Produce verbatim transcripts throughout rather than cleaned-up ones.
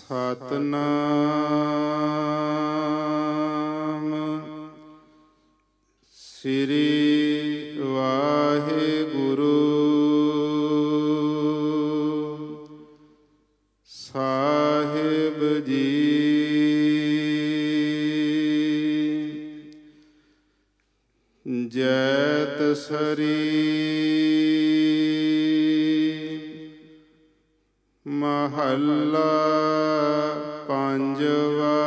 ਸਤਿਨਾਮ ਸ੍ਰੀ ਵਾਹਿਗੁਰੂ ਸਾਹਿਬ ਜੀ। ਜੈਤ ਸਰੀ ਮਹੱਲਾ ਪੰਜਵਾ।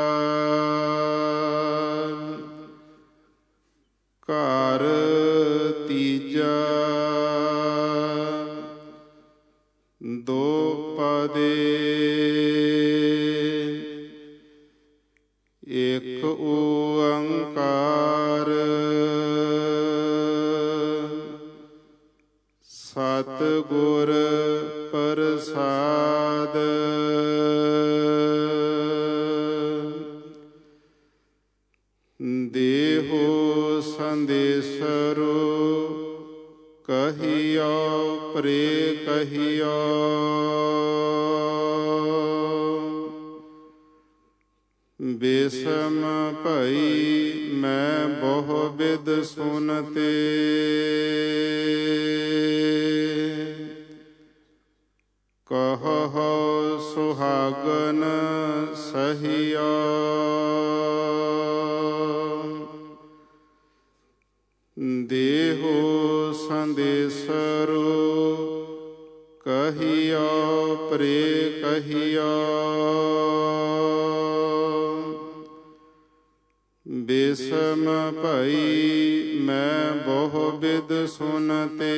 ਘਰ ਤੀਜਾ ਦੋਪਦੇ। ਇਕ ਓੰਕਾਰ ਸਤਿਗੁਰ ਪ੍ਰਸਾਦ। ਦੇਹੋ ਸੰਦੇਸਰੋ ਕਹੀਓ ਪ੍ਰੇ ਕਹੀਓ। ਬੇਸਮ ਭਈ ਮੈਂ ਬਹੁ ਬਿਦ ਸੁਨਤੇ। ਕਹੋ ਸੁਹਾਗਨ ਸਹੀਆ। ਦੇਹੋ ਸੰਦੇਸਰੋ ਕਹੀਓ ਪ੍ਰੇ ਕਹੀਓ। ਬੇਸਮ ਭਈ ਮੈਂ ਬਹੁ ਬਿਦ ਸੁਨਤੇ।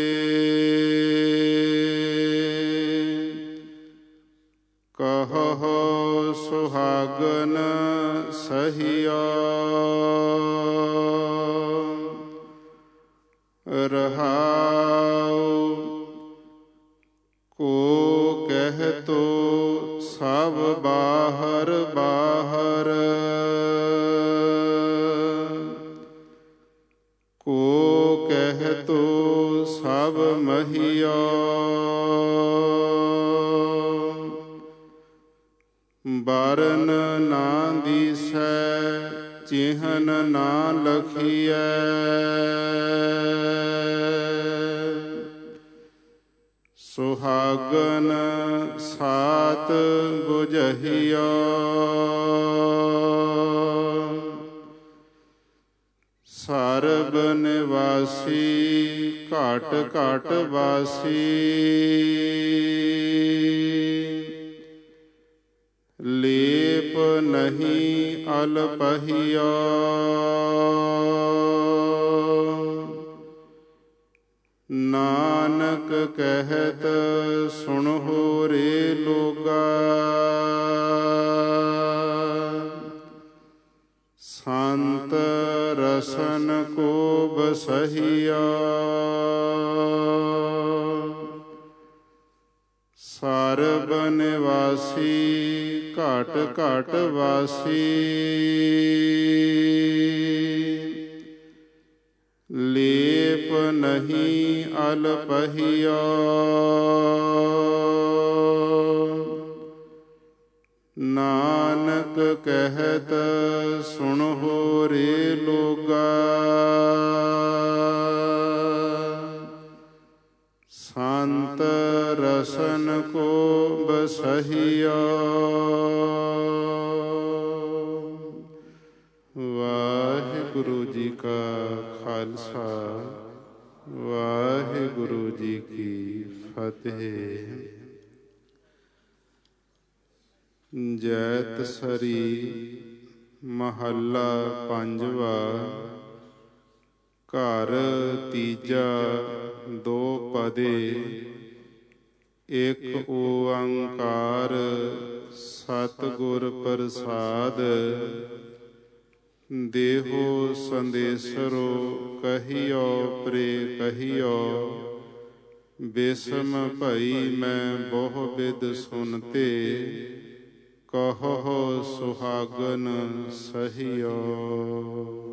ਕਹੋ ਸੁਹਾਗਨ ਸਹੀਆ। ਰਹਾਉ ਕੋ ਕਹਿਤੋ ਸਭ ਬਾਹਰ ਬਾਹਰ। ਕੋ ਕਹਿਤੋ ਸਭ ਮਹੀਆ। ਬਾਰਨ ਨਾ ਦੀਸੈ ਚਿਹਨ ਨਾ ਲਖੀਐ। ਸੁਹਾਗਨ ਸਾਤ ਬੁਝਹੀਆ। ਸਰਬ ਨਿਵਾਸੀ ਘਾਟ ਘਾਟ ਵਾਸੀ। ਲੇਪ ਨਹੀਂ ਅਲਪਹੀਆ। ਨਾਨਕ ਕਹਿਤ ਸੁਣਹੁ ਰੇ ਲੋਗਾ। ਸੰਤ ਰਸਨ ਕੋ ਬਸਹੀਆ। ਸਰਬ ਨਿਵਾਸੀ ਘਾਟ ਘਾਟ ਵਾਸੀ। ਲੇਪ ਨਹੀਂ ਅਲਪਹੀਆ। ਨਾਨਕ ਕਹਿਤ ਸੁਣਹੁ ਰੇ ਲੋਗਾ। ਸੰਤ ਰਸਨ ਕੋ ਬਸਹੀਆ। ਵਾਹਿਗੁਰੂ ਜੀ ਕਾ ਖਾਲਸਾ ਵਾਹਿਗੁਰੂ ਜੀ ਕੀ ਫਤਿਹ। ਜੈਤ ਸਰੀ ਮਹੱਲਾ ਪੰਜਵਾ। ਘਰ ਤੀਜਾ ਦੋਪਦੇ। ਇਕ ਓੰਕਾਰ ਸਤਿਗੁਰ ਪ੍ਰਸਾਦ। ਦੇਹੋ ਸੰਦੇਸਰੋ ਕਹੀਓ ਪ੍ਰੇ ਕਹੀਓ। ਬੇਸਮ ਭਈ ਮੈਂ ਬਹੁ ਬਿਦ ਸੁਨਤੇ। ਕਹੋ ਸੁਹਾਗਨ ਸਹੀਓ।